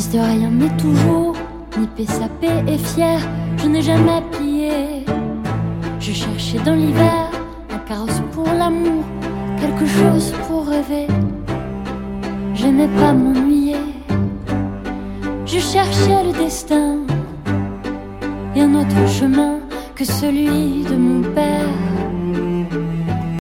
fils de rien mais toujours nippé, sapé et fier, je n'ai jamais plié. Je cherchais dans l'hiver un carrosse pour l'amour, quelque chose pour rêver. J'aimais pas m'ennuyer. Je cherchais le destin et un autre chemin que celui de mon père.